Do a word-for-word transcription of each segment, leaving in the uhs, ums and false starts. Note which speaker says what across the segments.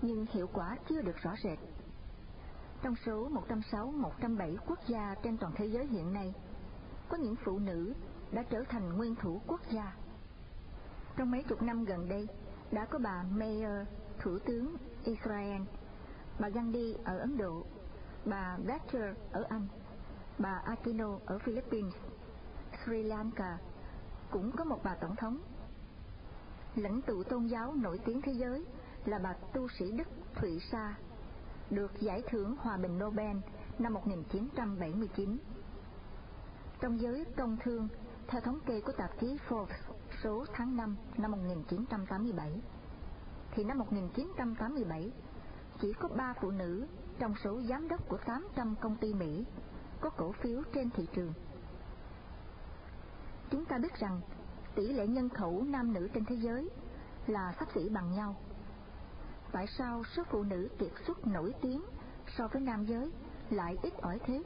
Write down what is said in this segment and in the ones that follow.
Speaker 1: nhưng hiệu quả chưa được rõ rệt. Trong số một trăm sáu mươi, một trăm bảy quốc gia trên toàn thế giới hiện nay, có những phụ nữ đã trở thành nguyên thủ quốc gia. Trong mấy chục năm gần đây, đã có bà Meir, thủ tướng Israel, bà Gandhi ở Ấn Độ, bà Thatcher ở Anh, bà Aquino ở Philippines, Sri Lanka cũng có một bà tổng thống. Lãnh tụ tôn giáo nổi tiếng thế giới là bà tu sĩ Đức Thụy Sa, được giải thưởng Hòa bình Nobel năm một nghìn chín trăm bảy mươi chín. Trong giới công thương, theo thống kê của tạp chí Forbes số tháng năm năm một nghìn chín trăm tám mươi bảy, thì năm một nghìn chín trăm tám mươi bảy chỉ có ba phụ nữ trong số giám đốc của tám trăm công ty Mỹ có cổ phiếu trên thị trường. Chúng ta biết rằng tỷ lệ nhân khẩu nam nữ trên thế giới là xấp xỉ bằng nhau. Tại sao số phụ nữ kiệt xuất nổi tiếng so với nam giới lại ít ỏi thế?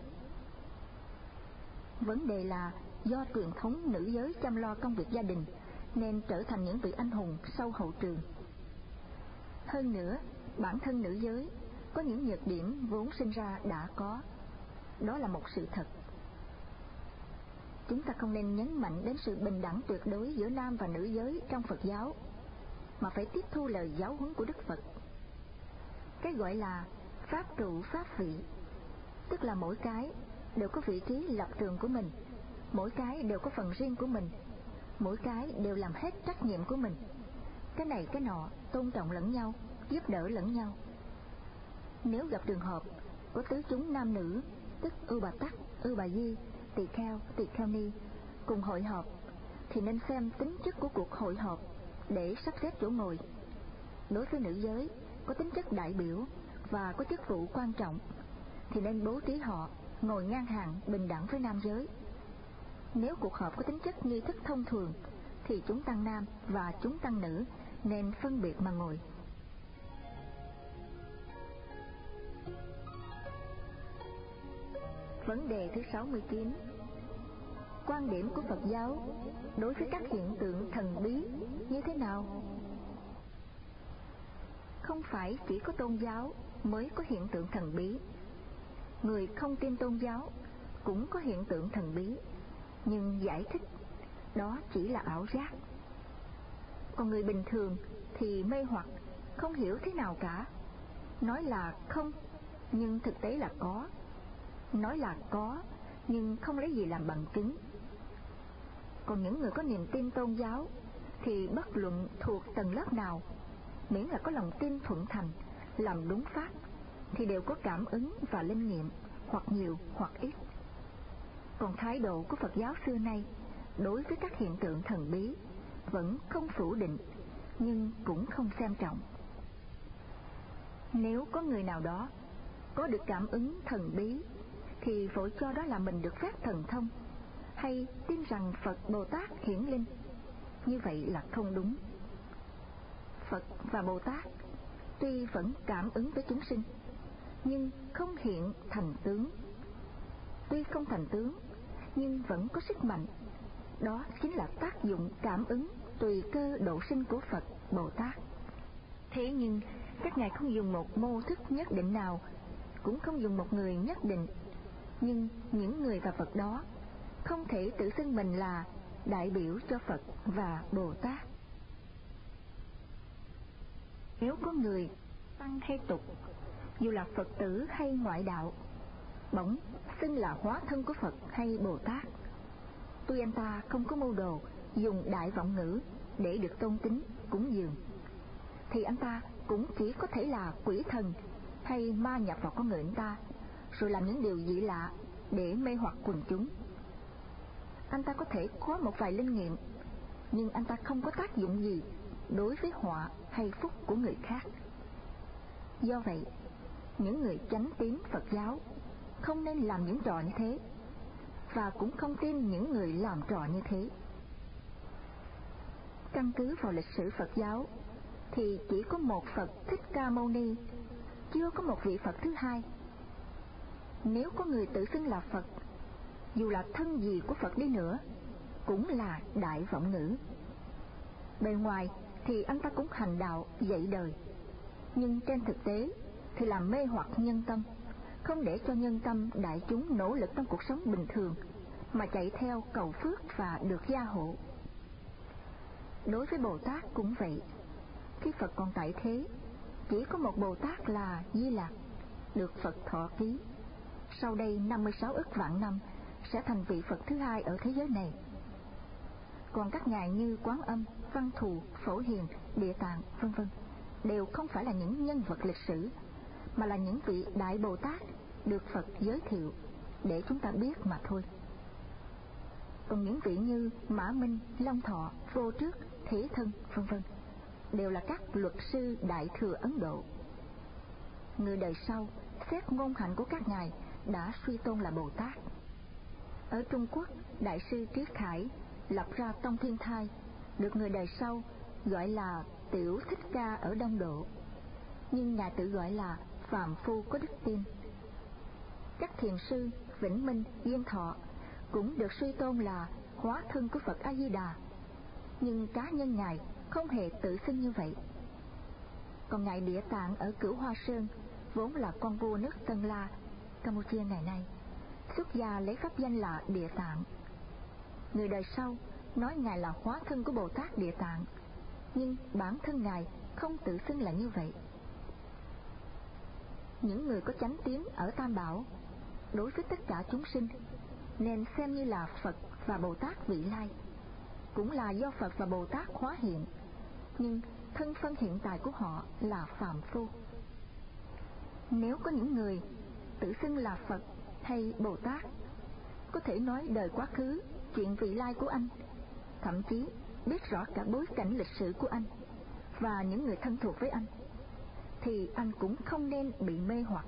Speaker 1: Vấn đề là do truyền thống nữ giới chăm lo công việc gia đình nên trở thành những vị anh hùng sau hậu trường. Hơn nữa, bản thân nữ giới có những nhược điểm vốn sinh ra đã có. Đó là một sự thật. Chúng ta không nên nhấn mạnh đến sự bình đẳng tuyệt đối giữa nam và nữ giới trong Phật giáo, mà phải tiếp thu lời giáo huấn của Đức Phật. Cái gọi là pháp trụ pháp vị, tức là mỗi cái đều có vị trí lập trường của mình, mỗi cái đều có phần riêng của mình, mỗi cái đều làm hết trách nhiệm của mình. Cái này cái nọ tôn trọng lẫn nhau, giúp đỡ lẫn nhau. Nếu gặp trường hợp có tứ chúng nam nữ, tức Ưu Bà Tắc, Ưu Bà Di, Tỳ Kheo, Tỳ Kheo Ni cùng hội họp, thì nên xem tính chất của cuộc hội họp để sắp xếp chỗ ngồi. Đối với nữ giới có tính chất đại biểu và có chức vụ quan trọng, thì nên bố trí họ ngồi ngang hàng bình đẳng với nam giới. Nếu cuộc họp có tính chất nghi thức thông thường, thì chúng tăng nam và chúng tăng nữ nên phân biệt mà ngồi. Vấn đề thứ sáu mươi chín. Quan điểm của Phật giáo đối với các hiện tượng thần bí như thế nào? Không phải chỉ có tôn giáo mới có hiện tượng thần bí. Người không tin tôn giáo cũng có hiện tượng thần bí, nhưng giải thích đó chỉ là ảo giác. Còn người bình thường thì mê hoặc, không hiểu thế nào cả. Nói là không, nhưng thực tế là có. Nói là có, nhưng không lấy gì làm bằng chứng. Còn những người có niềm tin tôn giáo thì bất luận thuộc tầng lớp nào, miễn là có lòng tin thuận thành, làm đúng pháp, thì đều có cảm ứng và linh nghiệm, hoặc nhiều hoặc ít. Còn thái độ của Phật giáo xưa nay đối với các hiện tượng thần bí vẫn không phủ định, nhưng cũng không xem trọng. Nếu có người nào đó có được cảm ứng thần bí, thì vội cho đó là mình được phép thần thông, hay tin rằng Phật Bồ Tát hiển linh. Như vậy là không đúng. Phật và Bồ Tát tuy vẫn cảm ứng với chúng sinh, nhưng không hiện thành tướng. Tuy không thành tướng, nhưng vẫn có sức mạnh. Đó chính là tác dụng cảm ứng tùy cơ độ sinh của Phật Bồ Tát. Thế nhưng các ngài không dùng một mô thức nhất định nào, cũng không dùng một người nhất định. Nhưng những người và Phật đó không thể tự xưng mình là đại biểu cho Phật và Bồ Tát. Nếu có người tăng hay tục, dù là Phật tử hay ngoại đạo, bỗng xưng là hóa thân của Phật hay Bồ Tát, tuy anh ta không có mưu đồ dùng đại vọng ngữ để được tôn tín cúng dường, thì anh ta cũng chỉ có thể là quỷ thần hay ma nhập vào con người anh ta, rồi làm những điều dị lạ để mê hoặc quần chúng. Anh ta có thể có một vài linh nghiệm, nhưng anh ta không có tác dụng gì đối với họa hay phúc của người khác. Do vậy, những người chánh tín Phật giáo không nên làm những trò như thế, và cũng không tin những người làm trò như thế. Căn cứ vào lịch sử Phật giáo thì chỉ có một Phật Thích Ca Mâu Ni, chưa có một vị Phật thứ hai. Nếu có người tự xưng là Phật, dù là thân gì của Phật đi nữa, cũng là đại vọng ngữ. Bề ngoài thì anh ta cũng hành đạo dạy đời, nhưng trên thực tế thì làm mê hoặc nhân tâm, không để cho nhân tâm đại chúng nỗ lực trong cuộc sống bình thường, mà chạy theo cầu phước và được gia hộ. Đối với Bồ Tát cũng vậy. Khi Phật còn tại thế, chỉ có một Bồ Tát là Di Lặc, được Phật thọ ký. Sau đây năm mươi sáu ức vạn năm sẽ thành vị Phật thứ hai ở thế giới này. Còn các ngài như Quán Âm, Văn Thù, Phổ Hiền, Địa Tạng, vân vân đều không phải là những nhân vật lịch sử, mà là những vị Đại Bồ Tát được Phật giới thiệu để chúng ta biết mà thôi. Còn những vị như Mã Minh, Long Thọ, Vô Trước, Thế Thân, vân vân đều là các luật sư Đại Thừa Ấn Độ. Người đời sau xét ngôn hạnh của các ngài đã suy tôn là Bồ Tát. Ở Trung Quốc, Đại sư Triết Khải lập ra Tông Thiên Thai, được người đời sau gọi là Tiểu Thích Ca ở Đông Độ, nhưng ngài tự gọi là phàm phu có đức tin. Các thiền sư Vĩnh Minh, Duyên Thọ cũng được suy tôn là hóa thân của Phật A Di Đà, nhưng cá nhân ngài không hề tự xưng như vậy. Còn ngài Địa Tạng ở Cửu Hoa Sơn, vốn là con vua nước Tân La, Campuchia ngày nay, xuất gia lấy pháp danh là Địa Tạng. Người đời sau nói ngài là hóa thân của Bồ Tát Địa Tạng, nhưng bản thân ngài không tự xưng là như vậy. Những người có chánh tín ở Tam Bảo, đối với tất cả chúng sinh nên xem như là Phật và Bồ Tát vị lai, cũng là do Phật và Bồ Tát hóa hiện, nhưng thân phân hiện tại của họ là phàm phu. Nếu có những người tự xưng là Phật hay Bồ Tát, có thể nói đời quá khứ, chuyện vị lai của anh, thậm chí biết rõ cả bối cảnh lịch sử của anh và những người thân thuộc với anh, thì anh cũng không nên bị mê hoặc.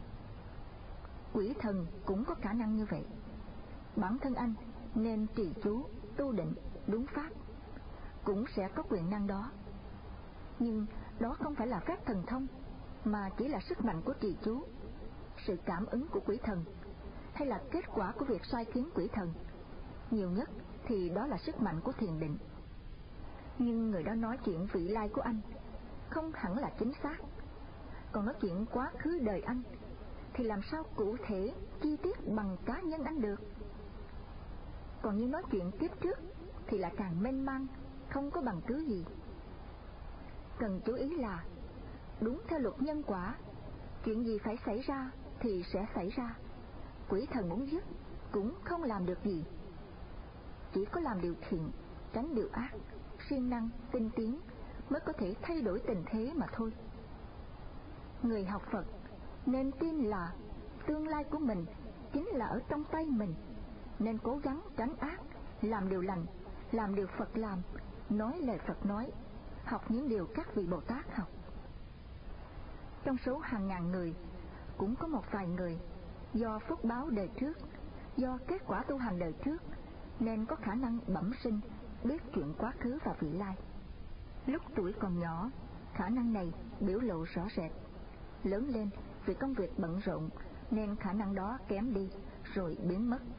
Speaker 1: Quỷ thần cũng có khả năng như vậy. Bản thân anh nên trì chú, tu định, đúng pháp, cũng sẽ có quyền năng đó. Nhưng đó không phải là phép thần thông, mà chỉ là sức mạnh của trì chú, sự cảm ứng của quỷ thần, hay là kết quả của việc sai khiến quỷ thần. Nhiều nhất thì đó là sức mạnh của thiền định. Nhưng người đó nói chuyện vị lai của anh không hẳn là chính xác. Còn nói chuyện quá khứ đời anh thì làm sao cụ thể, chi tiết bằng cá nhân anh được. Còn như nói chuyện kiếp trước thì lại càng mênh mang, không có bằng cứ gì. Cần chú ý là đúng theo luật nhân quả, chuyện gì phải xảy ra thì sẽ xảy ra. Quỷ thần muốn giết cũng không làm được gì. Chỉ có làm điều thiện, tránh điều ác, siêng năng, tinh tiến mới có thể thay đổi tình thế mà thôi. Người học Phật nên tin là tương lai của mình chính là ở trong tay mình, nên cố gắng tránh ác, làm điều lành, làm điều Phật làm, nói lời Phật nói, học những điều các vị Bồ Tát học. Trong số hàng ngàn người, cũng có một vài người do phước báo đời trước, do kết quả tu hành đời trước, nên có khả năng bẩm sinh biết chuyện quá khứ và vị lai. Lúc tuổi còn nhỏ, khả năng này biểu lộ rõ rệt. Lớn lên vì công việc bận rộn nên khả năng đó kém đi rồi biến mất.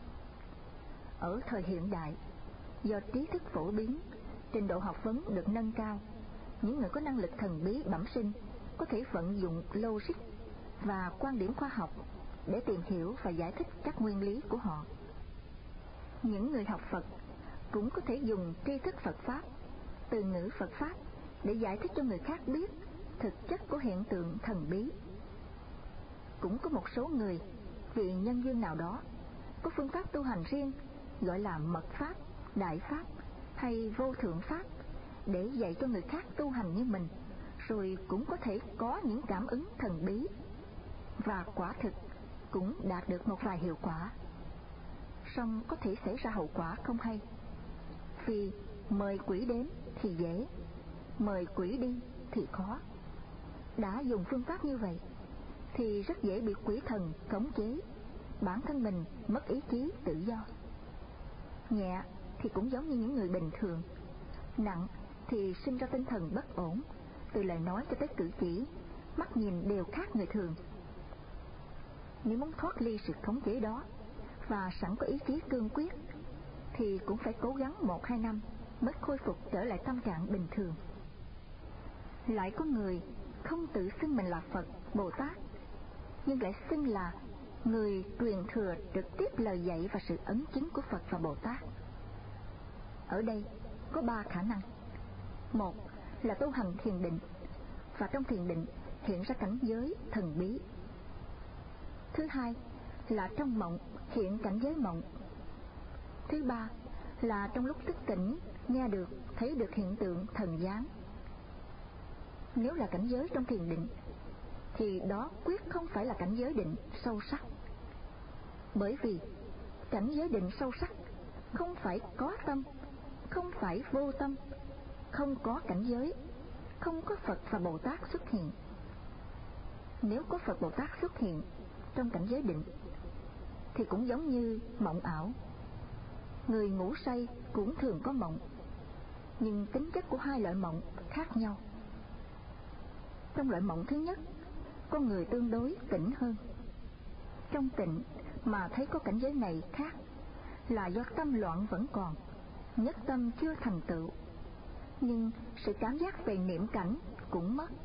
Speaker 1: Ở thời hiện đại, do trí thức phổ biến, trình độ học vấn được nâng cao, những người có năng lực thần bí bẩm sinh có thể vận dụng logic và quan điểm khoa học để tìm hiểu và giải thích các nguyên lý của họ. Những người học Phật cũng có thể dùng tri thức Phật Pháp, từ ngữ Phật Pháp để giải thích cho người khác biết thực chất của hiện tượng thần bí. Cũng có một số người vì nhân duyên nào đó có phương pháp tu hành riêng, gọi là mật Pháp, đại Pháp hay vô thượng Pháp, để dạy cho người khác tu hành như mình, rồi cũng có thể có những cảm ứng thần bí, và quả thực cũng đạt được một vài hiệu quả. Song có thể xảy ra hậu quả không hay, vì mời quỷ đến thì dễ, mời quỷ đi thì khó. Đã dùng phương pháp như vậy thì rất dễ bị quỷ thần khống chế, bản thân mình mất ý chí tự do. Nhẹ thì cũng giống như những người bình thường, nặng thì sinh ra tinh thần bất ổn, từ lời nói cho tới cử chỉ, mắt nhìn đều khác người thường. Nếu muốn thoát ly sự khống chế đó và sẵn có ý chí cương quyết, thì cũng phải cố gắng một hai năm mới khôi phục trở lại tâm trạng bình thường. Lại có người không tự xưng mình là Phật, Bồ Tát, nhưng lại xưng là người truyền thừa trực tiếp lời dạy và sự ấn chứng của Phật và Bồ Tát. Ở đây có ba khả năng. Một là tu hành thiền định, và trong thiền định hiện ra cảnh giới thần bí. Thứ hai là trong mộng hiện cảnh giới mộng. Thứ ba là trong lúc thức tỉnh nghe được, thấy được hiện tượng thần giáng. Nếu là cảnh giới trong thiền định thì đó quyết không phải là cảnh giới định sâu sắc. Bởi vì cảnh giới định sâu sắc không phải có tâm, không phải vô tâm, không có cảnh giới, không có Phật và Bồ Tát xuất hiện. Nếu có Phật Bồ Tát xuất hiện trong cảnh giới định thì cũng giống như mộng ảo. Người ngủ say cũng thường có mộng, nhưng tính chất của hai loại mộng khác nhau. Trong loại mộng thứ nhất, con người tương đối tỉnh hơn. Trong tỉnh mà thấy có cảnh giới này khác là do tâm loạn vẫn còn, nhất tâm chưa thành tựu, nhưng sự cảm giác về niệm cảnh cũng mất.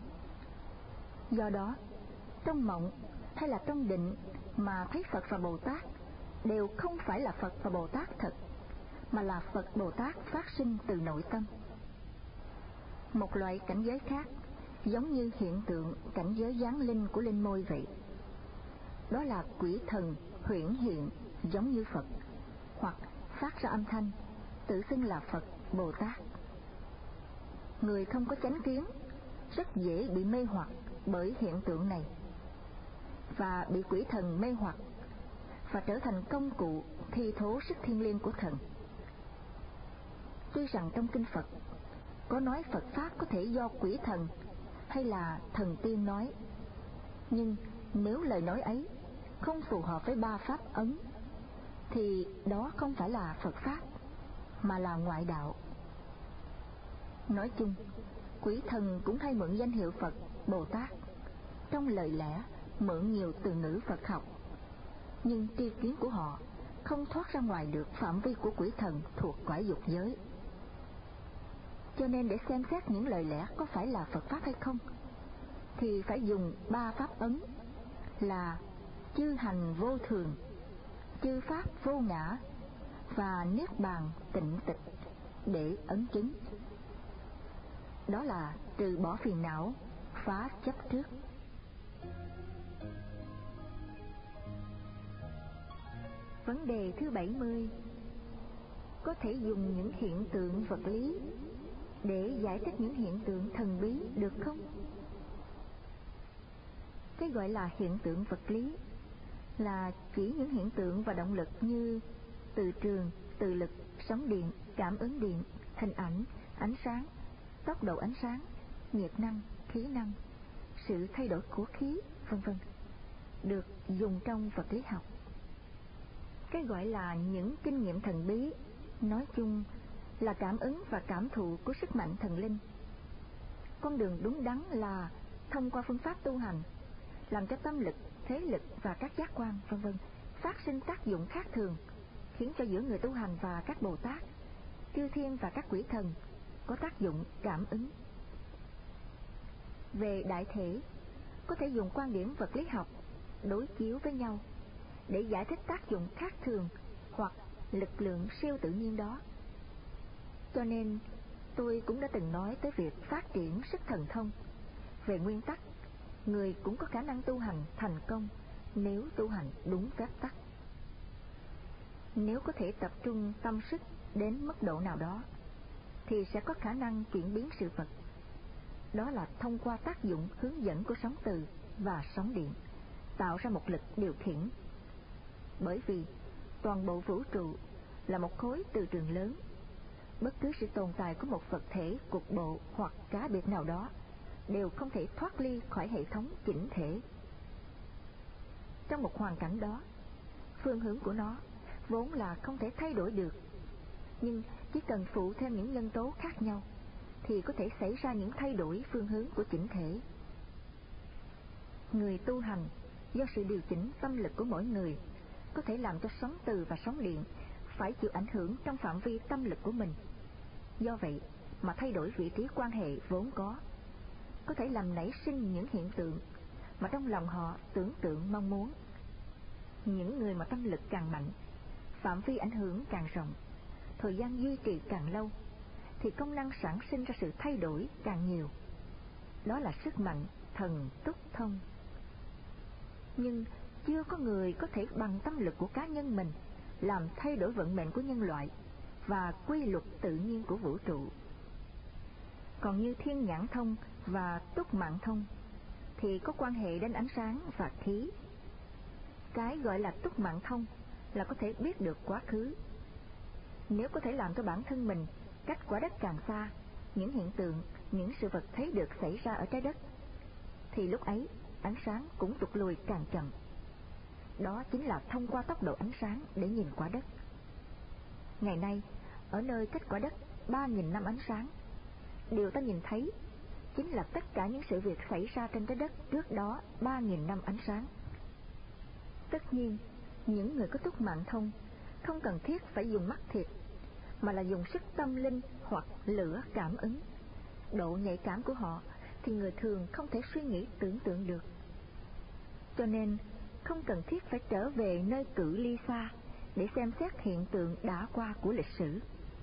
Speaker 1: Do đó, trong mộng hay là trong định mà thấy Phật và Bồ Tát đều không phải là Phật và Bồ Tát thật, mà là Phật Bồ Tát phát sinh từ nội tâm. Một loại cảnh giới khác giống như hiện tượng cảnh giới giáng linh của linh môi vậy. Đó là quỷ thần huyễn hiện giống như Phật, hoặc phát ra âm thanh tự xưng là Phật, Bồ Tát. Người không có chánh kiến rất dễ bị mê hoặc bởi hiện tượng này, và bị quỷ thần mê hoặc và trở thành công cụ thi thố sức thiêng liêng của thần. Tuy rằng trong kinh Phật có nói Phật Pháp có thể do quỷ thần hay là thần tiên nói, nhưng nếu lời nói ấy không phù hợp với ba pháp ấn thì đó không phải là Phật Pháp, mà là ngoại đạo. Nói chung, quỷ thần cũng hay mượn danh hiệu Phật, Bồ Tát, trong lời lẽ mượn nhiều từ ngữ Phật học, nhưng tri kiến của họ không thoát ra ngoài được phạm vi của quỷ thần thuộc cõi dục giới. Cho nên để xem xét những lời lẽ có phải là Phật Pháp hay không, thì phải dùng ba pháp ấn là chư hành vô thường, chư pháp vô ngã và niết bàn tịnh tịch để ấn chứng. Đó là trừ bỏ phiền não, phá chấp trước. Vấn đề thứ bảy mươi: có thể dùng những hiện tượng vật lý để giải thích những hiện tượng thần bí được không? Cái gọi là hiện tượng vật lý là chỉ những hiện tượng và động lực như từ trường, từ lực, sóng điện, cảm ứng điện, hình ảnh, ánh sáng, tốc độ ánh sáng, nhiệt năng, khí năng, sự thay đổi của khí, vân vân, được dùng trong vật lý học. Cái gọi là những kinh nghiệm thần bí nói chung là cảm ứng và cảm thụ của sức mạnh thần linh. Con đường đúng đắn là thông qua phương pháp tu hành, làm cho tâm lực, thế lực và các giác quan, vân vân phát sinh tác dụng khác thường, khiến cho giữa người tu hành và các Bồ Tát, chư thiên và các quỷ thần có tác dụng cảm ứng. Về đại thể, có thể dùng quan điểm vật lý học đối chiếu với nhau để giải thích tác dụng khác thường hoặc lực lượng siêu tự nhiên đó. Cho nên tôi cũng đã từng nói tới việc phát triển sức thần thông. Về nguyên tắc, người cũng có khả năng tu hành thành công nếu tu hành đúng phép tắc. Nếu có thể tập trung tâm sức đến mức độ nào đó thì sẽ có khả năng chuyển biến sự vật. Đó là thông qua tác dụng hướng dẫn của sóng từ và sóng điện, tạo ra một lực điều khiển. Bởi vì toàn bộ vũ trụ là một khối từ trường lớn, bất cứ sự tồn tại của một vật thể cục bộ hoặc cá biệt nào đó đều không thể thoát ly khỏi hệ thống chỉnh thể. Trong một hoàn cảnh đó, phương hướng của nó vốn là không thể thay đổi được, nhưng chỉ cần phụ thêm những nhân tố khác nhau thì có thể xảy ra những thay đổi phương hướng của chỉnh thể. Người tu hành do sự điều chỉnh tâm lực của mỗi người có thể làm cho sóng từ và sóng điện phải chịu ảnh hưởng trong phạm vi tâm lực của mình. Do vậy mà thay đổi vị trí quan hệ vốn có. có thể làm nảy sinh những hiện tượng mà trong lòng họ tưởng tượng mong muốn. Những người mà tâm lực càng mạnh, phạm vi ảnh hưởng càng rộng, thời gian duy trì càng lâu, thì công năng sản sinh ra sự thay đổi càng nhiều. Đó là sức mạnh thần túc thông. Nhưng chưa có người có thể bằng tâm lực của cá nhân mình làm thay đổi vận mệnh của nhân loại và quy luật tự nhiên của vũ trụ. Còn như thiên nhãn thông và túc mạng thông thì có quan hệ đến ánh sáng và khí. Cái gọi là túc mạng thông là có thể biết được quá khứ. Nếu có thể làm cho bản thân mình cách quả đất càng xa những hiện tượng, những sự vật thấy được xảy ra ở trái đất, thì lúc ấy ánh sáng cũng tụt lùi càng chậm. Đó chính là thông qua tốc độ ánh sáng để nhìn quả đất. Ngày nay, ở nơi cách quả đất ba nghìn năm ánh sáng, điều ta nhìn thấy chính là tất cả những sự việc xảy ra trên trái đất trước đó ba nghìn năm ánh sáng. Tất nhiên, những người có túc mạng thông không cần thiết phải dùng mắt thịt, mà là dùng sức tâm linh hoặc lửa cảm ứng. Độ nhạy cảm của họ thì người thường không thể suy nghĩ tưởng tượng được. Cho nên không cần thiết phải trở về nơi cự ly xa để xem xét hiện tượng đã qua của lịch sử.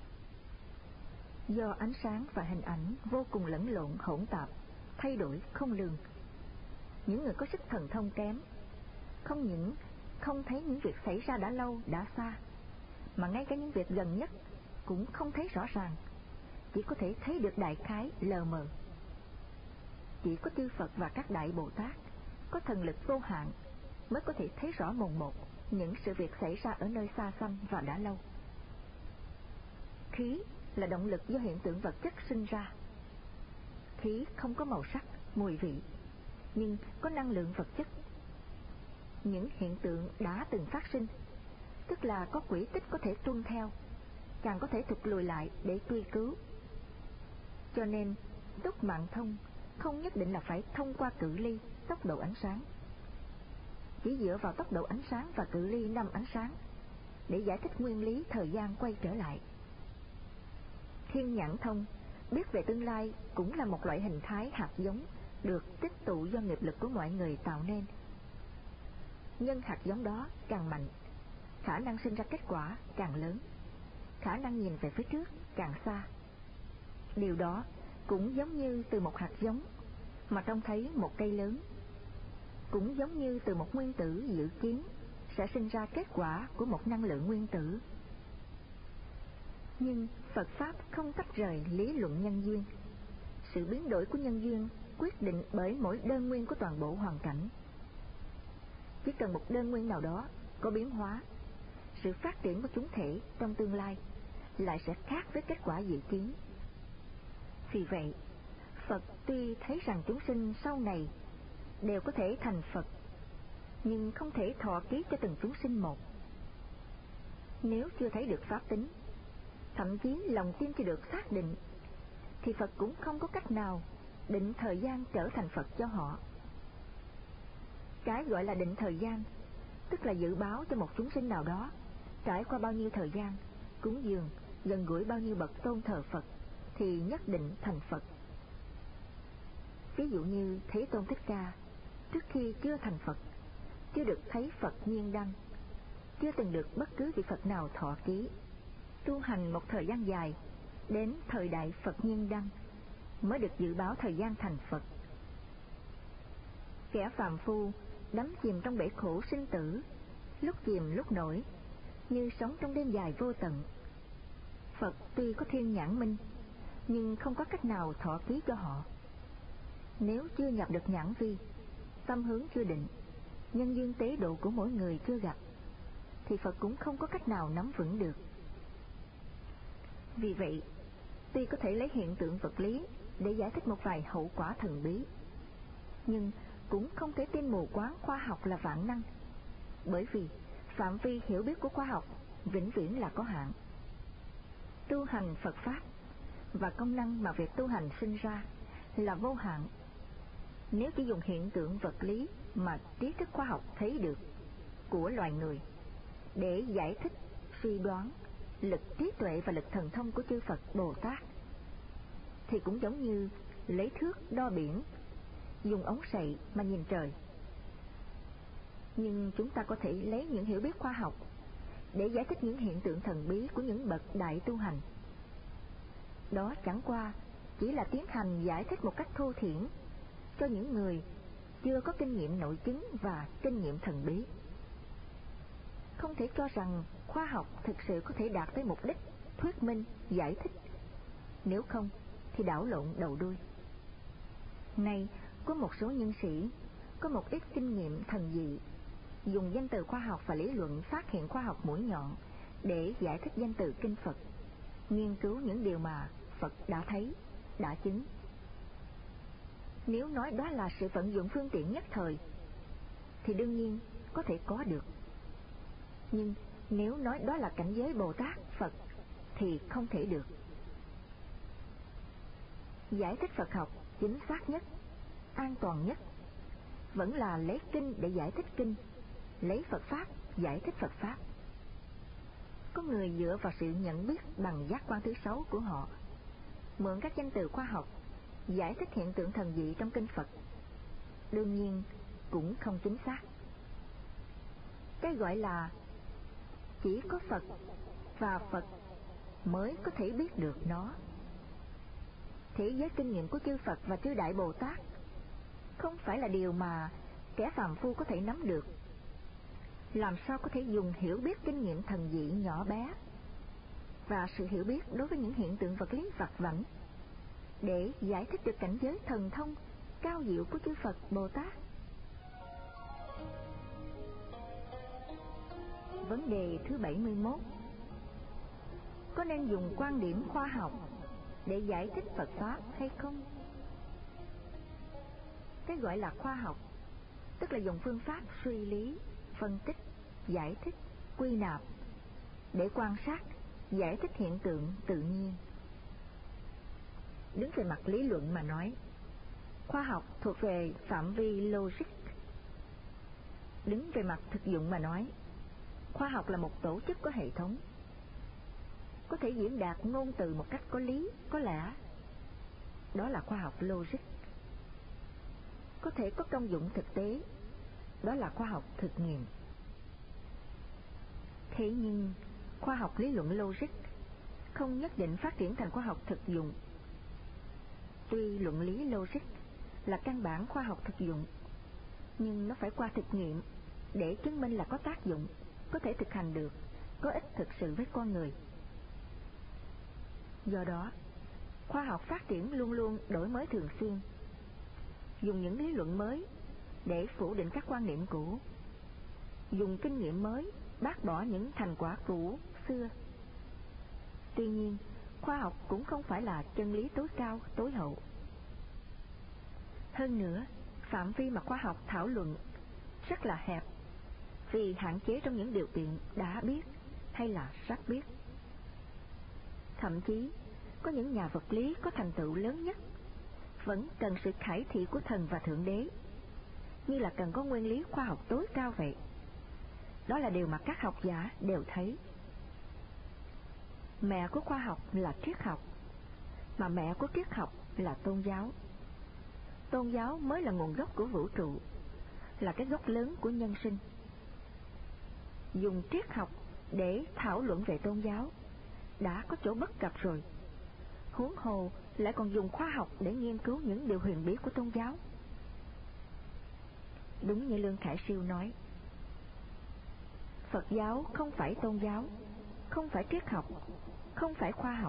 Speaker 1: Do ánh sáng và hình ảnh vô cùng lẫn lộn hỗn tạp, thay đổi không lường, những người có sức thần thông kém không những không thấy những việc xảy ra đã lâu đã xa, mà ngay cả những việc gần nhất cũng không thấy rõ ràng, chỉ có thể thấy được đại khái lờ mờ. Chỉ có chư Phật và các đại Bồ Tát có thần lực vô hạn mới có thể thấy rõ mồn một những sự việc xảy ra ở nơi xa xăm và đã lâu. Khí là động lực do hiện tượng vật chất sinh ra. Khí không có màu sắc, mùi vị, nhưng có năng lượng vật chất. Những hiện tượng đã từng phát sinh, tức là có quỹ tích có thể tuân theo, càng có thể thụt lùi lại để truy cứu. Cho nên túc mạng thông không nhất định là phải thông qua cự ly, tốc độ ánh sáng. Chỉ dựa vào tốc độ ánh sáng và cự ly năm ánh sáng để giải thích nguyên lý thời gian quay trở lại. Thiên nhãn thông biết về tương lai cũng là một loại hình thái hạt giống được tích tụ do nghiệp lực của mọi người tạo nên. Nhân hạt giống đó càng mạnh, khả năng sinh ra kết quả càng lớn, khả năng nhìn về phía trước càng xa. Điều đó cũng giống như từ một hạt giống mà trông thấy một cây lớn, cũng giống như từ một nguyên tử dự kiến sẽ sinh ra kết quả của một năng lượng nguyên tử. Nhưng Phật Pháp không tách rời lý luận nhân duyên. Sự biến đổi của nhân duyên quyết định bởi mỗi đơn nguyên của toàn bộ hoàn cảnh. Chỉ cần một đơn nguyên nào đó có biến hóa, sự phát triển của chúng thể trong tương lai lại sẽ khác với kết quả dự kiến. Vì vậy, Phật tuy thấy rằng chúng sinh sau này đều có thể thành Phật, nhưng không thể thọ ký cho từng chúng sinh một. Nếu chưa thấy được pháp tính, thậm chí lòng tin chưa được xác định, thì Phật cũng không có cách nào định thời gian trở thành Phật cho họ. Cái gọi là định thời gian, tức là dự báo cho một chúng sinh nào đó trải qua bao nhiêu thời gian, cúng dường, gần gũi bao nhiêu bậc tôn thờ Phật thì nhất định thành Phật. Ví dụ như Thế Tôn Thích Ca, trước khi chưa thành Phật, chưa được thấy Phật nhiên đăng, chưa từng được bất cứ vị Phật nào thọ ký, tu hành một thời gian dài, đến thời đại Phật nhiên đăng mới được dự báo thời gian thành Phật. Kẻ phàm phu đắm chìm trong bể khổ sinh tử, lúc chìm lúc nổi, như sống trong đêm dài vô tận. Phật tuy có thiên nhãn minh, nhưng không có cách nào thọ ký cho họ. Nếu chưa nhập được nhãn vi, tâm hướng chưa định, nhân duyên tế độ của mỗi người chưa gặp, thì Phật cũng không có cách nào nắm vững được. Vì vậy, tuy có thể lấy hiện tượng vật lý để giải thích một vài hậu quả thần bí, nhưng cũng không thể tin mù quáng khoa học là vạn năng, bởi vì phạm vi hiểu biết của khoa học vĩnh viễn là có hạn. Tu hành Phật Pháp và công năng mà việc tu hành sinh ra là vô hạn. Nếu chỉ dùng hiện tượng vật lý mà trí thức khoa học thấy được của loài người để giải thích, suy đoán lực trí tuệ và lực thần thông của chư Phật Bồ Tát, thì cũng giống như lấy thước đo biển dùng ống sậy mà nhìn trời. Nhưng chúng ta có thể lấy những hiểu biết khoa học để giải thích những hiện tượng thần bí của những bậc đại tu hành. Đó chẳng qua chỉ là tiến hành giải thích một cách thô thiển cho những người chưa có kinh nghiệm nội chứng và kinh nghiệm thần bí. Không thể cho rằng khoa học thực sự có thể đạt tới mục đích thuyết minh, giải thích. Nếu không thì đảo lộn đầu đuôi. Nay có một số nhân sĩ có một ít kinh nghiệm thần dị, dùng danh từ khoa học và lý luận phát hiện khoa học mũi nhọn để giải thích danh từ kinh Phật, nghiên cứu những điều mà Phật đã thấy, đã chứng. Nếu nói đó là sự vận dụng phương tiện nhất thời thì đương nhiên có thể có được. Nhưng nếu nói đó là cảnh giới Bồ Tát, Phật thì không thể được. Giải thích Phật học chính xác nhất, an toàn nhất vẫn là lấy kinh để giải thích kinh, lấy Phật Pháp giải thích Phật Pháp. Có người dựa vào sự nhận biết bằng giác quan thứ sáu của họ, mượn các danh từ khoa học giải thích hiện tượng thần dị trong kinh Phật. Đương nhiên cũng không chính xác. Cái gọi là chỉ có Phật và Phật mới có thể biết được nó. Thế giới kinh nghiệm của chư Phật và chư Đại Bồ Tát không phải là điều mà kẻ phàm phu có thể nắm được. Làm sao có thể dùng hiểu biết kinh nghiệm thần dị nhỏ bé và sự hiểu biết đối với những hiện tượng vật lý vặt vãnh để giải thích được cảnh giới thần thông cao diệu của chư Phật Bồ Tát? Vấn đề thứ bảy mươi mốt: có nên dùng quan điểm khoa học để giải thích Phật Pháp hay không? Cái gọi là khoa học tức là dùng phương pháp suy lý, phân tích, giải thích, quy nạp để quan sát, giải thích hiện tượng tự nhiên. Đứng về mặt lý luận mà nói, khoa học thuộc về phạm vi logic. Đứng về mặt thực dụng mà nói, khoa học là một tổ chức có hệ thống, có thể diễn đạt ngôn từ một cách có lý, có lẽ. Đó là khoa học logic. Có thể có công dụng thực tế. Đó là khoa học thực nghiệm. Thế nhưng khoa học lý luận logic không nhất định phát triển thành khoa học thực dụng. Tuy luận lý logic là căn bản khoa học thực dụng, nhưng nó phải qua thực nghiệm để chứng minh là có tác dụng, có thể thực hành được, có ích thực sự với con người. Do đó, khoa học phát triển luôn luôn đổi mới thường xuyên, dùng những lý luận mới để phủ định các quan niệm cũ, dùng kinh nghiệm mới bác bỏ những thành quả cũ xưa. Tuy nhiên, khoa học cũng không phải là chân lý tối cao, tối hậu. Hơn nữa, phạm vi mà khoa học thảo luận rất là hẹp, vì hạn chế trong những điều kiện đã biết hay là sắp biết. Thậm chí, có những nhà vật lý có thành tựu lớn nhất vẫn cần sự khải thị của thần và Thượng Đế, như là cần có nguyên lý khoa học tối cao vậy. Đó là điều mà các học giả đều thấy. Mẹ của khoa học là triết học, mà mẹ của triết học là tôn giáo. Tôn giáo mới là nguồn gốc của vũ trụ, là cái gốc lớn của nhân sinh. Dùng triết học để thảo luận về tôn giáo đã có chỗ bất cập rồi, huống hồ lại còn dùng khoa học để nghiên cứu những điều huyền bí của tôn giáo. Đúng như Lương Khải Siêu nói, Phật giáo không phải tôn giáo, không phải triết học, không phải khoa học.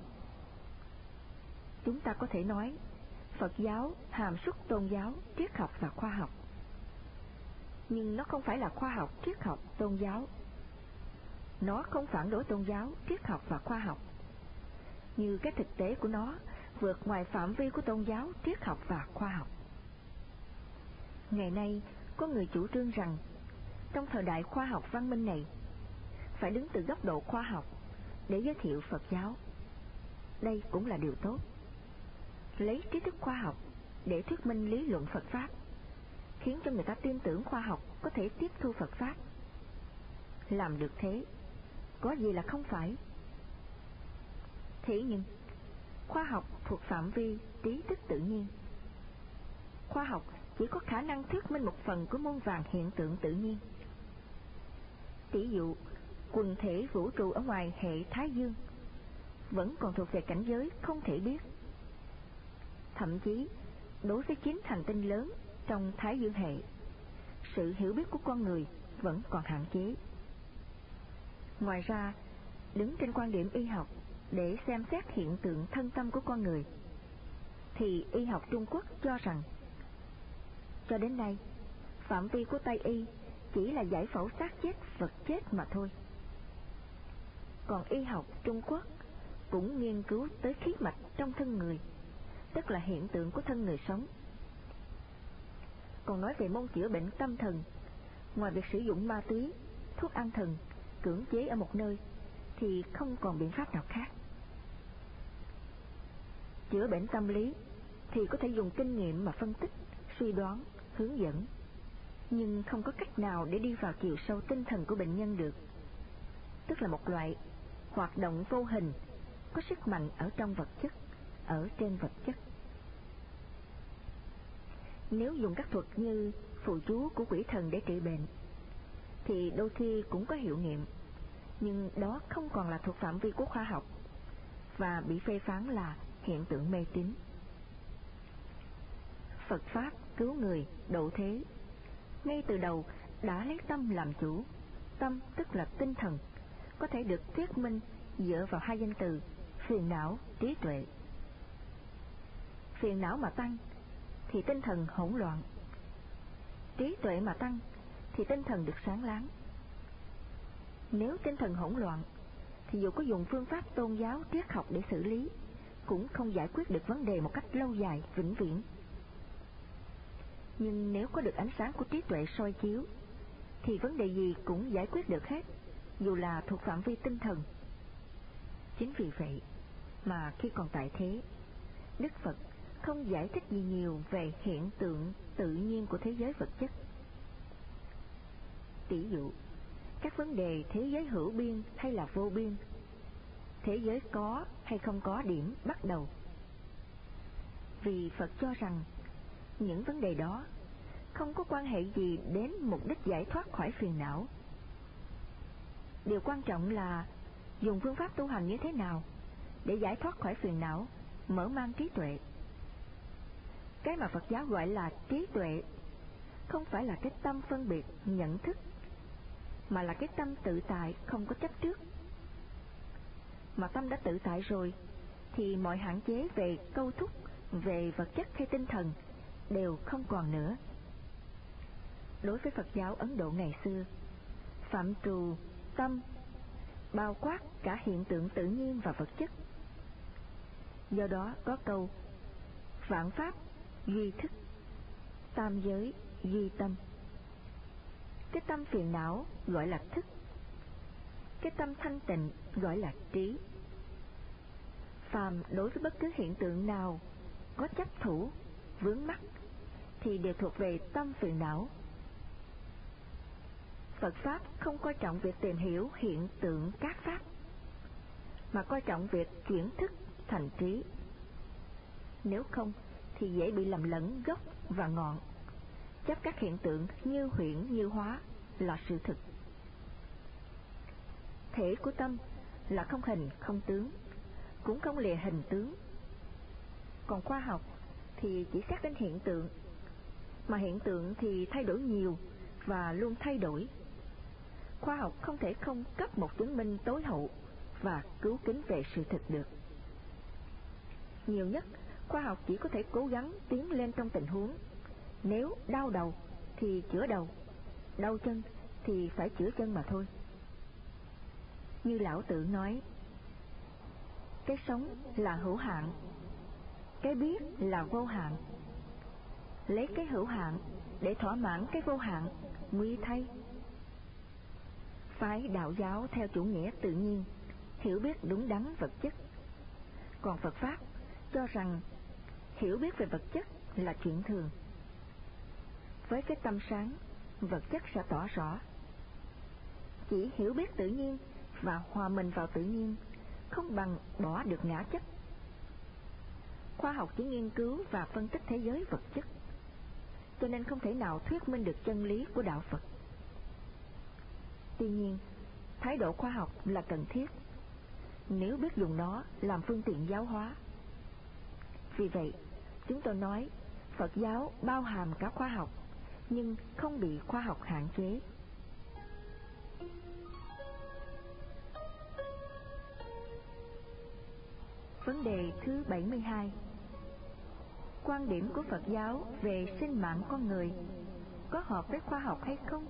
Speaker 1: Chúng ta có thể nói Phật giáo hàm suất tôn giáo, triết học và khoa học, nhưng nó không phải là khoa học, triết học, tôn giáo. Nó không phản đối tôn giáo, triết học và khoa học, như cái thực tế của nó vượt ngoài phạm vi của tôn giáo, triết học và khoa học. Ngày nay, có người chủ trương rằng trong thời đại khoa học văn minh này, phải đứng từ góc độ khoa học để giới thiệu Phật giáo. Đây cũng là điều tốt. Lấy trí thức khoa học để thuyết minh lý luận Phật Pháp, khiến cho người ta tin tưởng khoa học có thể tiếp thu Phật Pháp. Làm được thế, có gì là không phải. Thế nhưng, khoa học thuộc phạm vi trí thức tự nhiên. khoa học chỉ có khả năng thuyết minh một phần của muôn vàn hiện tượng tự nhiên. Tỷ dụ, quần thể vũ trụ ở ngoài hệ Thái Dương vẫn còn thuộc về cảnh giới không thể biết. Thậm chí, đối với chín hành tinh lớn trong Thái Dương hệ, sự hiểu biết của con người vẫn còn hạn chế. Ngoài ra, đứng trên quan điểm y học để xem xét hiện tượng thân tâm của con người, thì y học Trung Quốc cho rằng cho đến nay, phạm vi của Tây y chỉ là giải phẫu xác chết vật chết mà thôi. Còn y học Trung Quốc cũng nghiên cứu tới khí mạch trong thân người, tức là hiện tượng của thân người sống. Còn nói về môn chữa bệnh tâm thần, ngoài việc sử dụng ma túy, thuốc an thần, cưỡng chế ở một nơi, thì không còn biện pháp nào khác. Chữa bệnh tâm lý thì có thể dùng kinh nghiệm mà phân tích, suy đoán, hướng dẫn, nhưng không có cách nào để đi vào chiều sâu tinh thần của bệnh nhân được, tức là một loại hoạt động vô hình, có sức mạnh ở trong vật chất, ở trên vật chất. Nếu dùng các thuật như phù chú của quỷ thần để trị bệnh, thì đôi khi cũng có hiệu nghiệm, nhưng đó không còn là thuộc phạm vi của khoa học, và bị phê phán là hiện tượng mê tín. Phật Pháp cứu người, độ thế, ngay từ đầu đã lấy tâm làm chủ. Tâm tức là tinh thần, có thể được thuyết minh dựa vào hai danh từ phiền não, trí tuệ. Phiền não mà tăng thì tinh thần hỗn loạn, trí tuệ mà tăng thì tinh thần được sáng láng. Nếu tinh thần hỗn loạn thì dù có dùng phương pháp tôn giáo, triết học để xử lý, cũng không giải quyết được vấn đề một cách lâu dài, vĩnh viễn. Nhưng nếu có được ánh sáng của trí tuệ soi chiếu, thì vấn đề gì cũng giải quyết được hết, dù là thuộc phạm vi tinh thần. Chính vì vậy mà khi còn tại thế, Đức Phật không giải thích gì nhiều về hiện tượng tự nhiên của thế giới vật chất. Tỷ dụ, các vấn đề thế giới hữu biên hay là vô biên, thế giới có hay không có điểm bắt đầu. Vì Phật cho rằng những vấn đề đó không có quan hệ gì đến mục đích giải thoát khỏi phiền não. Điều quan trọng là dùng phương pháp tu hành như thế nào để giải thoát khỏi phiền não, mở mang trí tuệ. Cái mà Phật giáo gọi là trí tuệ không phải là cái tâm phân biệt, nhận thức, mà là cái tâm tự tại, không có chấp trước. Mà tâm đã tự tại rồi thì mọi hạn chế về câu thúc, về vật chất hay tinh thần đều không còn nữa. Đối với Phật giáo Ấn Độ ngày xưa, phạm trù tâm bao quát cả hiện tượng tự nhiên và vật chất. Do đó có câu vạn pháp duy thức, tam giới duy tâm. Cái tâm phiền não gọi là thức, cái tâm thanh tịnh gọi là trí. Phàm đối với bất cứ hiện tượng nào có chấp thủ, vướng mắc thì đều thuộc về tâm phiền não. Phật Pháp không coi trọng việc tìm hiểu hiện tượng các pháp, mà coi trọng việc chuyển thức thành trí. Nếu không thì dễ bị lầm lẫn gốc và ngọn, chấp các hiện tượng như huyễn như hóa là sự thực. Thể của tâm là không hình không tướng, cũng không lìa hình tướng. Còn khoa học thì chỉ xét đến hiện tượng, mà hiện tượng thì thay đổi nhiều và luôn thay đổi. Khoa học không thể không cấp một chứng minh tối hậu và cứu kính về sự thực được. Nhiều nhất, khoa học chỉ có thể cố gắng tiến lên trong tình huống nếu đau đầu thì chữa đầu, đau chân thì phải chữa chân mà thôi. Như Lão Tử nói, cái sống là hữu hạn, cái biết là vô hạn. Lấy cái hữu hạn để thỏa mãn cái vô hạn, nguy thay. Phái đạo giáo theo chủ nghĩa tự nhiên, hiểu biết đúng đắn vật chất. Còn Phật Pháp cho rằng hiểu biết về vật chất là chuyện thường. Với cái tâm sáng, vật chất sẽ tỏ rõ. Chỉ hiểu biết tự nhiên và hòa mình vào tự nhiên không bằng bỏ được ngã chấp. Khoa học chỉ nghiên cứu và phân tích thế giới vật chất, cho nên không thể nào thuyết minh được chân lý của đạo Phật. Tuy nhiên, thái độ khoa học là cần thiết nếu biết dùng nó làm phương tiện giáo hóa. Vì vậy, chúng tôi nói Phật giáo bao hàm cả khoa học, nhưng không bị khoa học hạn chế. Vấn đề thứ bảy mươi hai. Quan điểm của Phật giáo về sinh mạng con người có hợp với khoa học hay không?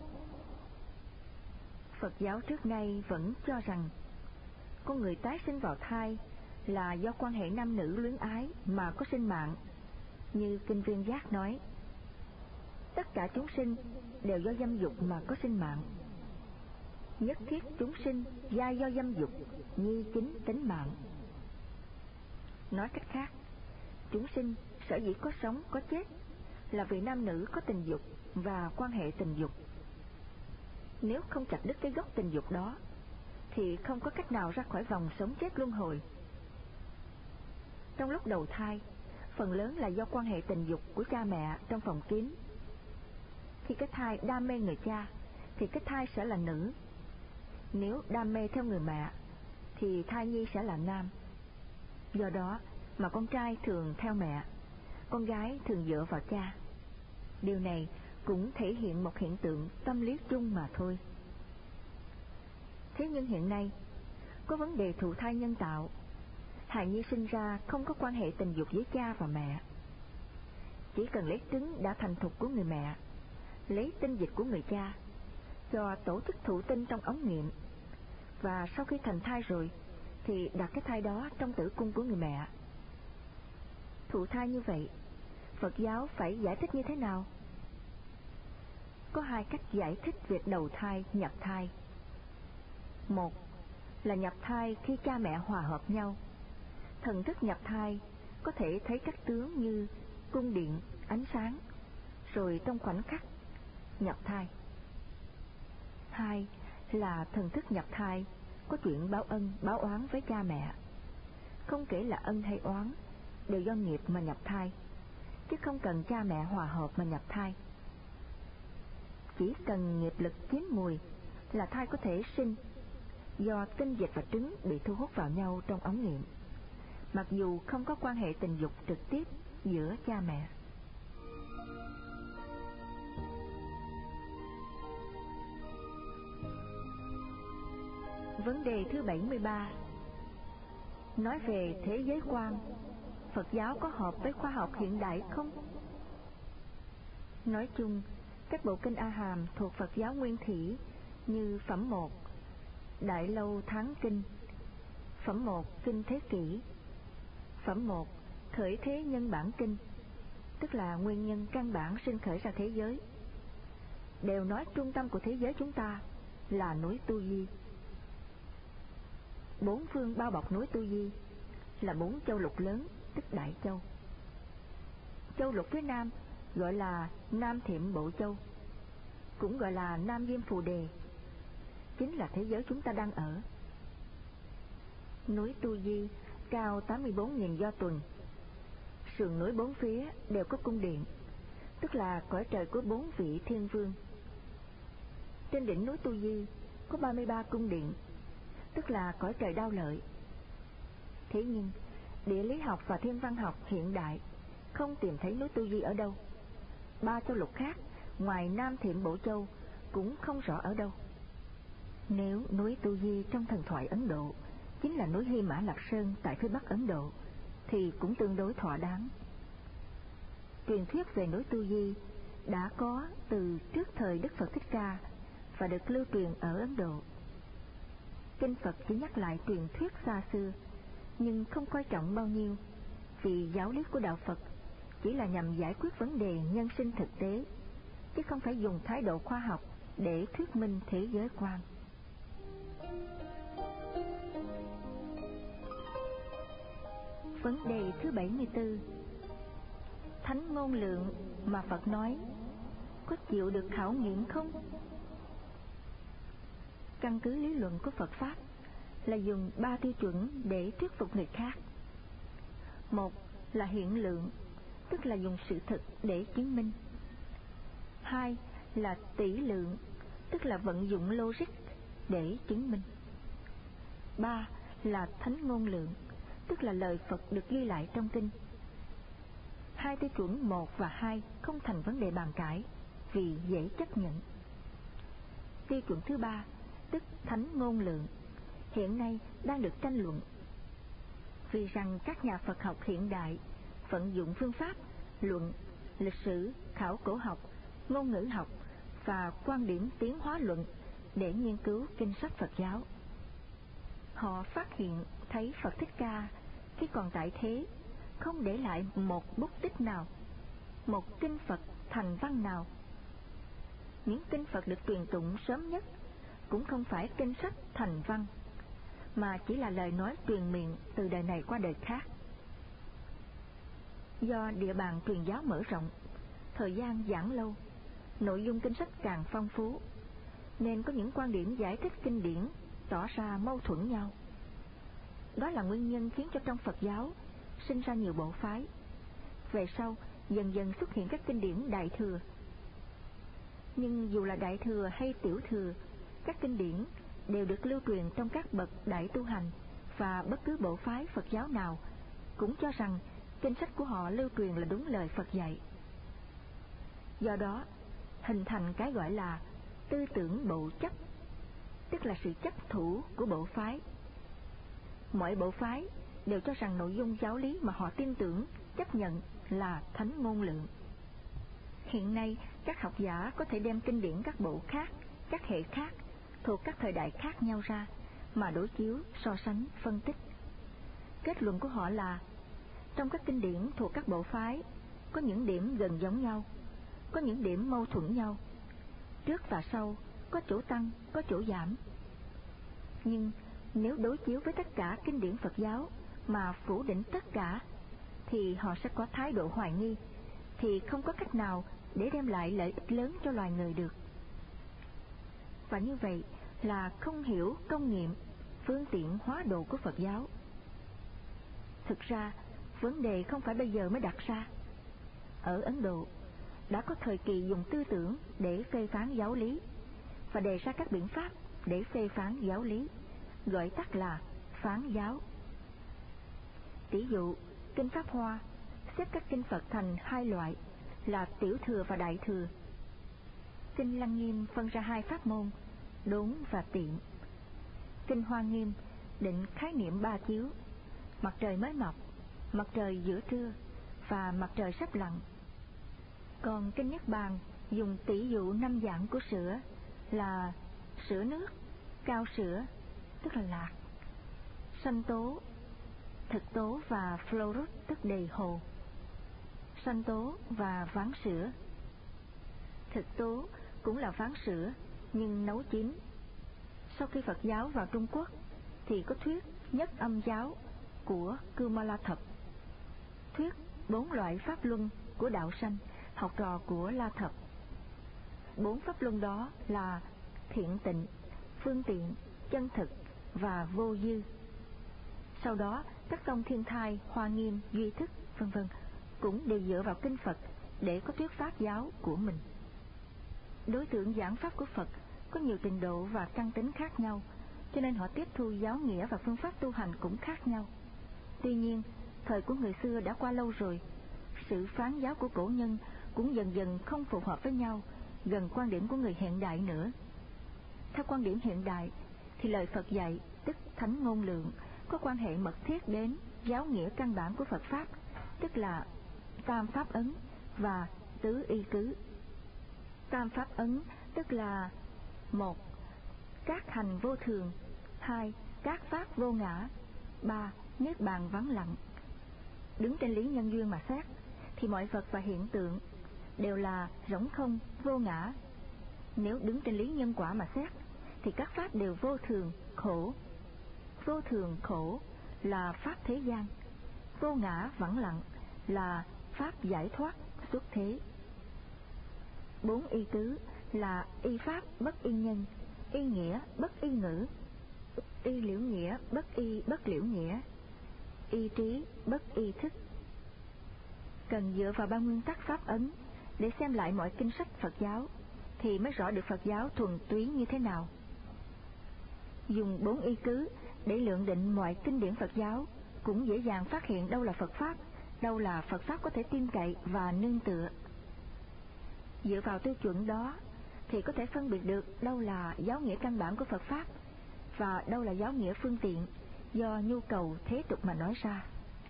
Speaker 1: Phật giáo trước nay vẫn cho rằng con người tái sinh vào thai là do quan hệ nam nữ luyến ái mà có sinh mạng. Như Kinh Viên Giác nói, tất cả chúng sinh đều do dâm dục mà có sinh mạng. Nhất thiết chúng sinh giai do dâm dục, nhi chính tính mạng. Nói cách khác, chúng sinh sở dĩ có sống có chết là vì nam nữ có tình dục và quan hệ tình dục. Nếu không chặt đứt cái gốc tình dục đó thì không có cách nào ra khỏi vòng sống chết luân hồi. Trong lúc đầu thai, phần lớn là do quan hệ tình dục của cha mẹ trong phòng kín. Khi cái thai đam mê người cha thì cái thai sẽ là nữ. Nếu đam mê theo người mẹ thì thai nhi sẽ là nam. Do đó mà con trai thường theo mẹ, con gái thường dựa vào cha. Điều này cũng thể hiện một hiện tượng tâm lý chung mà thôi. Thế nhưng hiện nay có vấn đề thụ thai nhân tạo. Hài nhi sinh ra không có quan hệ tình dục với cha và mẹ. Chỉ cần lấy trứng đã thành thục của người mẹ, lấy tinh dịch của người cha, cho tổ chức thụ tinh trong ống nghiệm, và sau khi thành thai rồi thì đặt cái thai đó trong tử cung của người mẹ. Thụ thai như vậy, Phật giáo phải giải thích như thế nào? Có hai cách giải thích việc đầu thai, nhập thai. Một là nhập thai khi cha mẹ hòa hợp nhau. Thần thức nhập thai có thể thấy các tướng như cung điện, ánh sáng, rồi trong khoảnh khắc nhập thai. Hai là thần thức nhập thai có chuyện báo ân, báo oán với cha mẹ. Không kể là ân hay oán, đều do nghiệp mà nhập thai, chứ không cần cha mẹ hòa hợp mà nhập thai. Chỉ cần nghiệp lực chín mùi là thai có thể sinh, do tinh dịch và trứng bị thu hút vào nhau trong ống nghiệm, mặc dù không có quan hệ tình dục trực tiếp giữa cha mẹ. Vấn đề thứ bảy mươi ba. Nói về thế giới quan, Phật giáo có hợp với khoa học hiện đại không? Nói chung, các bộ kinh A Hàm thuộc Phật giáo Nguyên Thủy như Phẩm một, Đại Lâu Tháng Kinh, Phẩm một, Kinh Thế Kỷ, Phẩm một, Khởi Thế Nhân Bản Kinh, tức là nguyên nhân căn bản sinh khởi ra thế giới, đều nói trung tâm của thế giới chúng ta là núi Tu Di. Bốn phương bao bọc núi Tu Di là bốn châu lục lớn, tức Đại Châu. Châu lục phía nam gọi là Nam Thiểm Bộ Châu, cũng gọi là Nam Diêm Phù Đề, chính là thế giới chúng ta đang ở. Núi Tu Di cao tám mươi bốn nghìn do tuần, sườn núi bốn phía đều có cung điện, tức là cõi trời của bốn vị thiên vương. Trên đỉnh núi Tu Di có ba mươi ba cung điện, tức là cõi trời Đao Lợi. Thế nhưng địa lý học và thiên văn học hiện đại không tìm thấy núi Tu Di ở đâu. Ba châu lục khác ngoài Nam Thiểm Bộ Châu cũng không rõ ở đâu. Nếu núi Tu Di trong thần thoại Ấn Độ chính là núi Hy Mã Lạp Sơn tại phía Bắc Ấn Độ thì cũng tương đối thỏa đáng. Truyền thuyết về núi Tu Di đã có từ trước thời Đức Phật Thích Ca và được lưu truyền ở Ấn Độ. Kinh Phật chỉ nhắc lại truyền thuyết xa xưa, nhưng không coi trọng bao nhiêu, vì giáo lý của đạo Phật chỉ là nhằm giải quyết vấn đề nhân sinh thực tế, chứ không phải dùng thái độ khoa học để thuyết minh thế giới quan. Vấn đề thứ bảy mươi tư. Thánh ngôn lượng mà Phật nói có chịu được khảo nghiệm không? Căn cứ lý luận của Phật Pháp là dùng ba tiêu chuẩn để thuyết phục người khác. Một là hiện lượng, tức là dùng sự thực để chứng minh. Hai là tỷ lượng, tức là vận dụng logic để chứng minh. Ba là thánh ngôn lượng, tức là lời Phật được ghi lại trong kinh. Hai tiêu chuẩn một và hai không thành vấn đề bàn cãi vì dễ chấp nhận. Tiêu chuẩn thứ ba, tức thánh ngôn lượng, hiện nay đang được tranh luận, vì rằng các nhà Phật học hiện đại vận dụng phương pháp luận, lịch sử, khảo cổ học, ngôn ngữ học và quan điểm tiến hóa luận để nghiên cứu kinh sách Phật giáo. Họ phát hiện thấy Phật Thích Ca khi còn tại thế không để lại một bút tích nào, một kinh Phật thành văn nào. Những kinh Phật được truyền tụng sớm nhất cũng không phải kinh sách thành văn, mà chỉ là lời nói truyền miệng từ đời này qua đời khác. Do địa bàn truyền giáo mở rộng, thời gian giảng lâu, nội dung kinh sách càng phong phú, nên có những quan điểm giải thích kinh điển tỏ ra mâu thuẫn nhau. Đó là nguyên nhân khiến cho trong Phật giáo sinh ra nhiều bộ phái. Về sau dần dần xuất hiện các kinh điển Đại Thừa. Nhưng dù là Đại Thừa hay Tiểu Thừa, các kinh điển đều được lưu truyền trong các bậc đại tu hành, và bất cứ bộ phái Phật giáo nào cũng cho rằng kinh sách của họ lưu truyền là đúng lời Phật dạy. Do đó hình thành cái gọi là tư tưởng bộ chấp, tức là sự chấp thủ của bộ phái. Mọi bộ phái đều cho rằng nội dung giáo lý mà họ tin tưởng, chấp nhận là thánh ngôn lượng. Hiện nay các học giả có thể đem kinh điển các bộ khác, các hệ khác, thuộc các thời đại khác nhau ra mà đối chiếu, so sánh, phân tích. Kết luận của họ là trong các kinh điển thuộc các bộ phái có những điểm gần giống nhau, có những điểm mâu thuẫn nhau, trước và sau, có chỗ tăng, có chỗ giảm. Nhưng nếu đối chiếu với tất cả kinh điển Phật giáo mà phủ định tất cả, thì họ sẽ có thái độ hoài nghi, thì không có cách nào để đem lại lợi ích lớn cho loài người được. Và như vậy là không hiểu công nghiệm, phương tiện hóa độ của Phật giáo. Thực ra vấn đề không phải bây giờ mới đặt ra. Ở Ấn Độ đã có thời kỳ dùng tư tưởng để phê phán giáo lý và đề ra các biện pháp để phê phán giáo lý, gọi tắt là phán giáo. Tỷ dụ, kinh Pháp Hoa xếp các kinh Phật thành hai loại là Tiểu Thừa và Đại Thừa. Kinh Lăng Nghiêm phân ra hai pháp môn, đốn và tiệm. Kinh Hoa Nghiêm định khái niệm ba chiếu: mặt trời mới mọc, mặt trời giữa trưa và mặt trời sắp lặn. Còn kinh Niết Bàn dùng tỷ dụ năm dạng của sữa là sữa nước, cao sữa tức là lạc, sanh tố, thực tố và fluorus tức đầy hồ. Sanh tố và ván sữa. Thực tố cũng là ván sữa nhưng nấu chín. Sau khi Phật giáo vào Trung Quốc thì có thuyết nhất âm giáo của Kumala Thập, thuyết bốn loại pháp luân của đạo sanh, học trò của La Thập. Bốn pháp luân đó là thiện tịnh, phương tiện, chân thực và vô dư. Sau đó các tông Thiên Thai, Hoa Nghiêm, Duy Thức vân vân cũng đều dựa vào kinh Phật để có thuyết pháp giáo của mình. Đối tượng giảng pháp của Phật có nhiều trình độ và căn tính khác nhau, cho nên họ tiếp thu giáo nghĩa và phương pháp tu hành cũng khác nhau. Tuy nhiên, thời của người xưa đã qua lâu rồi, sự phán giáo của cổ nhân cũng dần dần không phù hợp với nhau, gần quan điểm của người hiện đại nữa. Theo quan điểm hiện đại thì lời Phật dạy, tức thánh ngôn lượng, có quan hệ mật thiết đến giáo nghĩa căn bản của Phật pháp, tức là tam pháp ấn và tứ y cứ. Tam pháp ấn tức là: một, các hành vô thường; hai, các pháp vô ngã; ba, niết bàn vắng lặng. Đứng trên lý nhân duyên mà xét thì mọi vật và hiện tượng đều là rỗng không, vô ngã. Nếu đứng trên lý nhân quả mà xét thì các pháp đều vô thường, khổ. Vô thường, khổ là pháp thế gian, vô ngã, vắng lặng là pháp giải thoát, xuất thế. Bốn y tứ là y pháp bất y nhân, y nghĩa bất y ngữ, y liễu nghĩa bất y bất liễu nghĩa, y trí bất y thức. Cần dựa vào ba nguyên tắc pháp ấn để xem lại mọi kinh sách Phật giáo, thì mới rõ được Phật giáo thuần túy như thế nào. Dùng bốn y cứ để lượng định mọi kinh điển Phật giáo, cũng dễ dàng phát hiện đâu là Phật Pháp, đâu là Phật Pháp có thể tin cậy và nương tựa. Dựa vào tiêu chuẩn đó, thì có thể phân biệt được đâu là giáo nghĩa căn bản của Phật Pháp, và đâu là giáo nghĩa phương tiện do nhu cầu thế tục mà nói ra.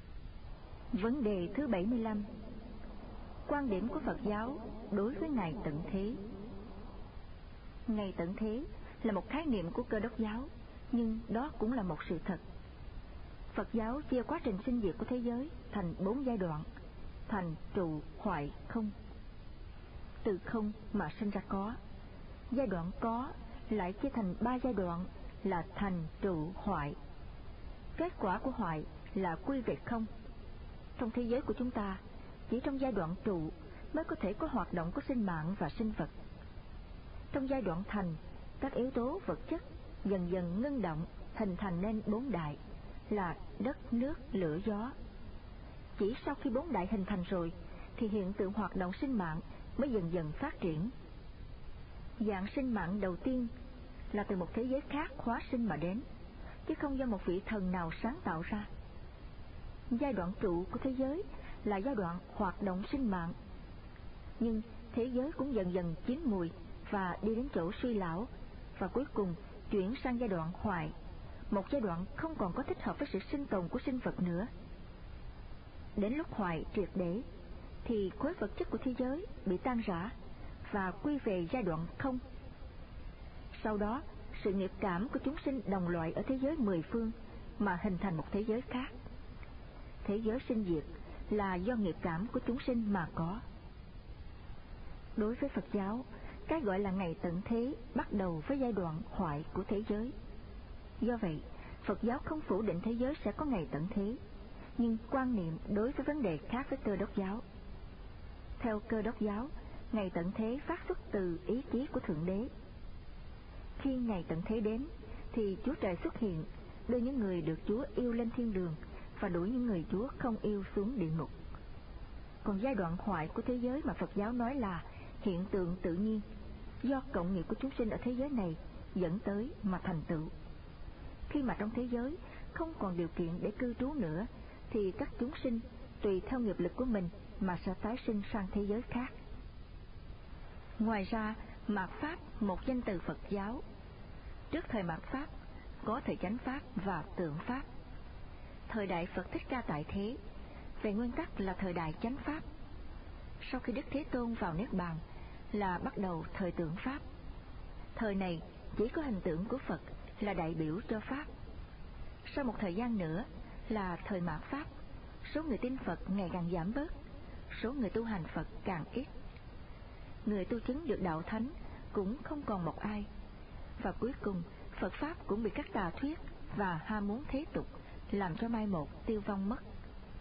Speaker 1: Vấn đề thứ bảy mươi lăm. Quan điểm của Phật giáo đối với Ngài Tận Thế. Ngài Tận Thế là một khái niệm của Cơ Đốc giáo, nhưng đó cũng là một sự thật. Phật giáo chia quá trình sinh diệt của thế giới thành bốn giai đoạn: thành, trụ, hoại, không. Từ không mà sinh ra có. Giai đoạn có lại chia thành ba giai đoạn là thành, trụ, hoại. Kết quả của hoại là quy về không. Trong thế giới của chúng ta, chỉ trong giai đoạn trụ mới có thể có hoạt động của sinh mạng và sinh vật. Trong giai đoạn thành, các yếu tố vật chất dần dần ngưng động, hình thành nên bốn đại là đất, nước, lửa, gió. Chỉ sau khi bốn đại hình thành rồi, thì hiện tượng hoạt động sinh mạng mới dần dần phát triển. Dạng sinh mạng đầu tiên là từ một thế giới khác hóa sinh mà đến, chứ không do một vị thần nào sáng tạo ra. Giai đoạn trụ của thế giới là giai đoạn hoạt động sinh mạng, nhưng thế giới cũng dần dần chín mùi và đi đến chỗ suy lão, và cuối cùng chuyển sang giai đoạn hoại, một giai đoạn không còn có thích hợp với sự sinh tồn của sinh vật nữa. Đến lúc hoại triệt để, thì khối vật chất của thế giới bị tan rã và quy về giai đoạn không. Sau đó, sự nghiệp cảm của chúng sinh đồng loại ở thế giới mười phương mà hình thành một thế giới khác. Thế giới sinh diệt là do nghiệp cảm của chúng sinh mà có. Đối với Phật giáo, cái gọi là ngày tận thế bắt đầu với giai đoạn hoại của thế giới. Do vậy, Phật giáo không phủ định thế giới sẽ có ngày tận thế, nhưng quan niệm đối với vấn đề khác với Cơ Đốc giáo. Theo Cơ Đốc giáo, ngày tận thế phát xuất từ ý chí của Thượng Đế. Khi ngày tận thế đến, thì Chúa Trời xuất hiện, đưa những người được Chúa yêu lên thiên đường và đuổi những người Chúa không yêu xuống địa ngục. Còn giai đoạn hoại của thế giới mà Phật giáo nói là hiện tượng tự nhiên, do cộng nghiệp của chúng sinh ở thế giới này dẫn tới mà thành tựu. Khi mà trong thế giới không còn điều kiện để cư trú nữa, thì các chúng sinh tùy theo nghiệp lực của mình mà sẽ tái sinh sang thế giới khác. Ngoài ra, mạt Pháp một danh từ Phật giáo. Trước thời mạt Pháp có thời chánh Pháp và tượng Pháp. Thời đại Phật Thích Ca tại thế, về nguyên tắc là thời đại chánh Pháp. Sau khi Đức Thế Tôn vào Niết Bàn là bắt đầu thời tượng Pháp. Thời này chỉ có hình tượng của Phật là đại biểu cho Pháp. Sau một thời gian nữa là thời mạt Pháp, số người tin Phật ngày càng giảm bớt, số người tu hành Phật càng ít. Người tu chứng được đạo thánh cũng không còn một ai, và cuối cùng Phật Pháp cũng bị các tà thuyết và ham muốn thế tục làm cho mai một tiêu vong mất.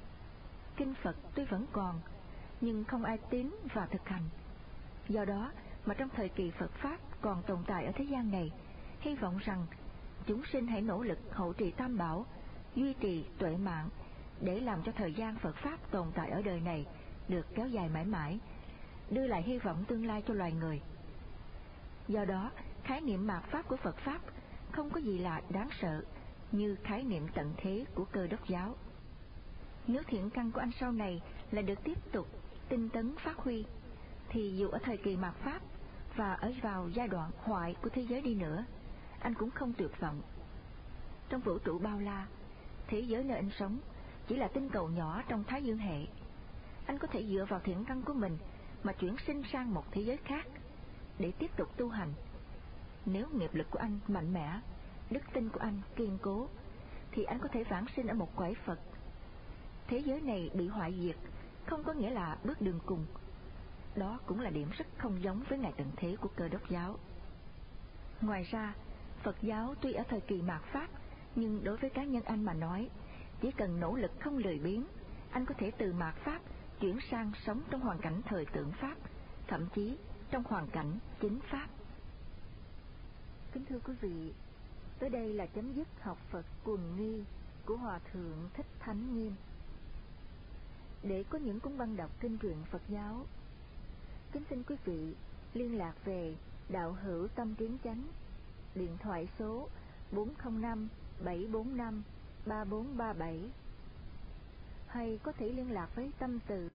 Speaker 1: Kinh Phật tuy vẫn còn, nhưng không ai tín và thực hành. Do đó mà trong thời kỳ Phật Pháp còn tồn tại ở thế gian này, hy vọng rằng chúng sinh hãy nỗ lực hộ trì Tam Bảo, duy trì tuệ mạng, để làm cho thời gian Phật Pháp tồn tại ở đời này được kéo dài mãi mãi, đưa lại hy vọng tương lai cho loài người. Do đó, khái niệm mạt Pháp của Phật Pháp không có gì là đáng sợ như khái niệm tận thế của Cơ Đốc giáo. Nếu thiện căn của anh sau này là được tiếp tục tinh tấn phát huy, thì dù ở thời kỳ mạt Pháp và ở vào giai đoạn hoại của thế giới đi nữa, anh cũng không tuyệt vọng. Trong vũ trụ bao la, thế giới nơi anh sống chỉ là tinh cầu nhỏ trong Thái Dương hệ. Anh có thể dựa vào thiện căn của mình mà chuyển sinh sang một thế giới khác để tiếp tục tu hành. Nếu nghiệp lực của anh mạnh mẽ, đức tin của anh kiên cố, thì anh có thể vãng sinh ở một cõi Phật. Thế giới này bị hoại diệt không có nghĩa là bước đường cùng. Đó cũng là điểm rất không giống với ngày tận thế của Cơ Đốc giáo. Ngoài ra, Phật giáo tuy ở thời kỳ mạt Pháp, nhưng đối với cá nhân anh mà nói, chỉ cần nỗ lực không lười biếng, anh có thể từ mạt Pháp chuyển sang sống trong hoàn cảnh thời tượng Pháp, thậm chí trong hoàn cảnh chính Pháp. Kính thưa quý vị, tới đây là chấm dứt học Phật Quần Nghi của Hòa Thượng Thích Thánh Nghiêm. Để có những cuốn băng đọc kinh truyện Phật giáo, kính xin quý vị liên lạc về Đạo Hữu Tâm Kiến Chánh, điện thoại số bốn không năm bảy bốn năm ba bốn ba bảy, hay có thể liên lạc với Tâm Từ